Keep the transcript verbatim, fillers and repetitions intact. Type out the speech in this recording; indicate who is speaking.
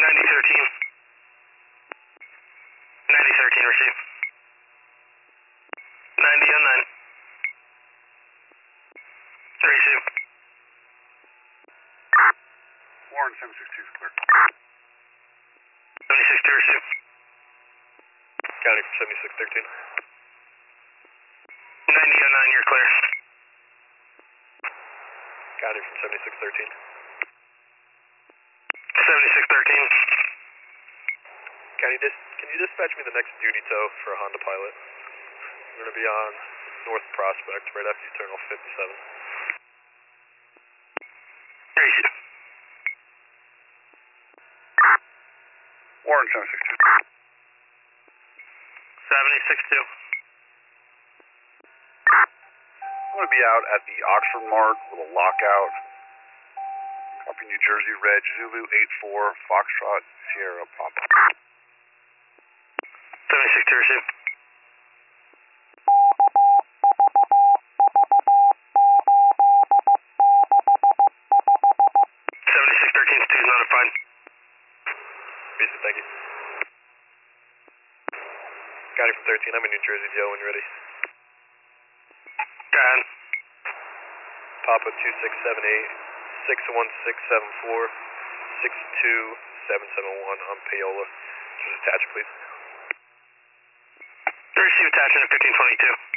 Speaker 1: ninety thirteen. ninety thirteen, receive. ninety on nine. Receive.
Speaker 2: Warren seven six two is clear.
Speaker 1: seventy-six two, receive.
Speaker 3: County from seventy-six thirteen.
Speaker 1: ninety on nine, you're clear.
Speaker 3: County from seventy-six thirteen.
Speaker 1: seventy-six thirteen.
Speaker 3: County, dis can you dispatch me the next duty tow for a Honda Pilot? We're going to be on North Prospect, right after you turn off fifty-seven.
Speaker 1: Receive.
Speaker 2: Warren seven six two.
Speaker 1: seventy-six two.
Speaker 2: I'm going to be out at the Oxford Mart with a lockout. Copy New Jersey, Reg, Zulu eight four, Foxtrot, Sierra, Papa.
Speaker 1: seventy-six two, receive. seventy-six thirteen, two is notified.
Speaker 3: Basic, thank you. County from thirteen, I'm in New Jersey, Joe, when you're ready.
Speaker 1: Go ahead.
Speaker 3: Papa two six seven eight, six one six seven four, six two seven seven one on Payola. Just attach, please.
Speaker 1: Receive attachment at fifteen twenty-two.